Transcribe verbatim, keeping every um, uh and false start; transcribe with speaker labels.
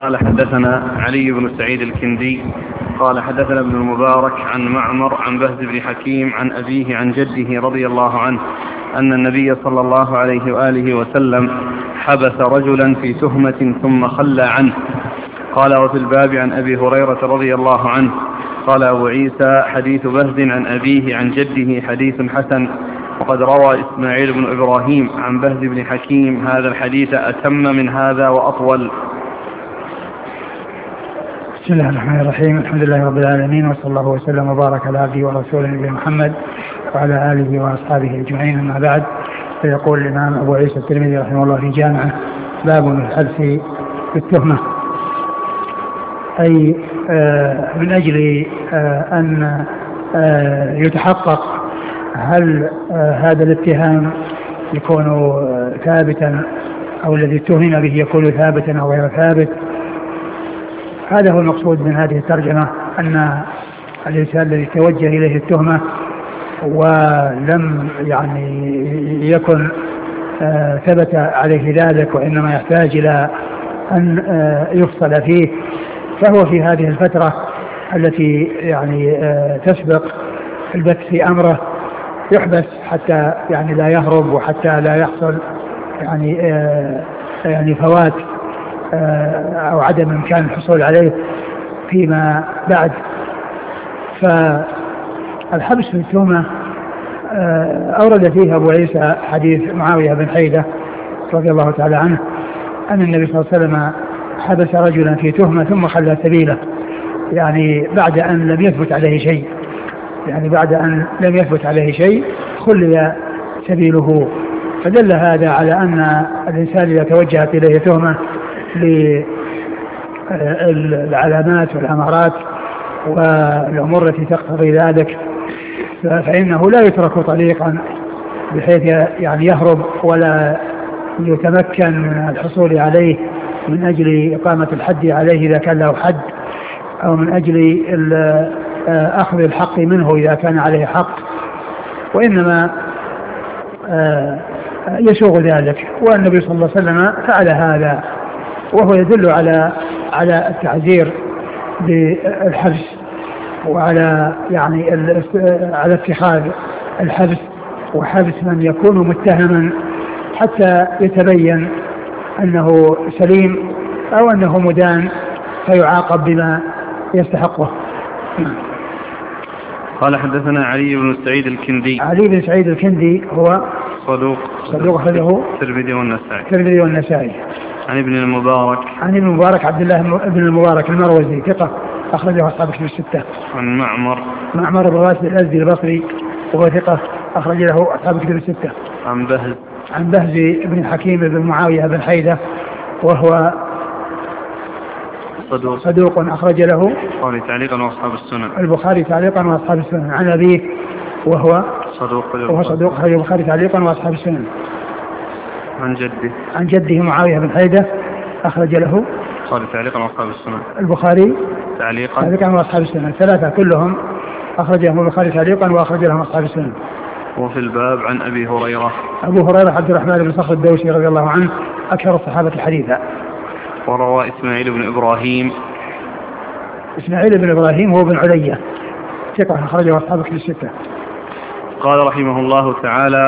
Speaker 1: قال حدثنا علي بن سعيد الكندي قال حدثنا ابن المبارك عن معمر عن بهز بن حكيم عن أبيه عن جده رضي الله عنه أن النبي صلى الله عليه وآله وسلم حبس رجلا في تهمة ثم خلى عنه. قال وفي الباب عن أبي هريرة رضي الله عنه. قال أبو عيسى حديث بهز عن أبيه عن جده حديث حسن، وقد روى إسماعيل بن إبراهيم عن بهز بن حكيم هذا الحديث أتم من هذا وأطول.
Speaker 2: بسم الله الرحمن الرحيم. الحمد لله رب العالمين، وصلى الله وسلم وبارك على عبده ورسوله نبينا محمد وعلى آله وأصحابه أجمعين. أما بعد، فيقول الإمام أبو عيسى الترمذي رحمه الله في جامعه: باب الحبس بالتهمة، أي آه من أجل آه أن آه يتحقق هل آه هذا الاتهام يكون آه ثابتا، أو الذي اتهم به يكون ثابتا أو غير ثابت. هذا هو المقصود من هذه الترجمة، أن الإنسان الذي توجه إليه التهمة ولم يعني يكن آه ثبت عليه ذلك، وإنما يحتاج إلى أن آه يفصل فيه، فهو في هذه الفترة التي يعني آه تسبق البت في أمره يحبس حتى يعني لا يهرب، وحتى لا يحصل يعني آه يعني فوات أو عدم إمكان الحصول عليه فيما بعد. فالحبس في التهمة أورد فيه أبو عيسى حديث معاوية بن حيدة رضي الله تعالى عنه أن النبي صلى الله عليه وسلم حبس رجلا في تهمة ثم خلى سبيله، يعني بعد أن لم يثبت عليه شيء يعني بعد أن لم يثبت عليه شيء خلي سبيله. فدل هذا على أن الإنسان إذا توجهت إليه تهمة للعلامات والأمارات والأمور التي تقتضي ذلك، فإنه لا يترك طريقا بحيث يعني يهرب ولا يتمكن من الحصول عليه من أجل إقامة الحد عليه إذا كان له حد، أو من أجل أخذ الحق منه إذا كان عليه حق، وإنما يسوغ ذلك. والنبي صلى الله عليه وسلم فعل هذا، وهو يدل على على التعزير بالحبس، وعلى يعني على اتخاذ الحبس وحبس من يكون متهما حتى يتبين أنه سليم أو أنه مدان فيعاقب بما يستحقه.
Speaker 1: قال حدثنا علي بن سعيد الكندي.
Speaker 2: علي بن سعيد الكندي هو
Speaker 1: صدوق
Speaker 2: صدوق أخرجه
Speaker 1: الترمذي والنسائي.
Speaker 2: الترمذي والنسائي.
Speaker 1: عن ابن المبارك
Speaker 2: عن ابن المبارك عبد الله بن المبارك المروزي ثقة أخرجه أصحاب كتب الستة.
Speaker 1: عن معمر
Speaker 2: معمر بن راشد الأزدي البصري وهو ثقة أخرج له أصحاب كتب الستة.
Speaker 1: عن بهز
Speaker 2: عن بهز بن حكيم بن معاوية بن حيدة وهو
Speaker 1: صدوق
Speaker 2: صدوق أخرج له
Speaker 1: البخاري تعليقا وأصحاب السنن.
Speaker 2: البخاري تعليقا وأصحاب السنن. عن أبيه وهو
Speaker 1: صدوق
Speaker 2: وهو صدوق أخرج البخاري تعليقا وأصحاب السنن.
Speaker 1: عن جده
Speaker 2: عن جده معاوية بن حيدة أخرج له
Speaker 1: البخاري تعليقا وأصحاب السنن.
Speaker 2: البخاري
Speaker 1: تعليقا
Speaker 2: تعليقا وأصحاب السنن. ثلاثة كلهم أخرجهم البخاري تعليقا وأخرج لهم أصحاب السنن.
Speaker 1: وفي الباب عن أبي هريرة.
Speaker 2: أبو هريرة عبد الرحمن بن صخر الدوسي رضي الله عنه أكثر الصحابة حديثا.
Speaker 1: وروى إسماعيل بن إبراهيم.
Speaker 2: إسماعيل بن إبراهيم هو بن علية ثقة أخرجه أصحاب كتب الستة.
Speaker 1: قال رحمه الله تعالى: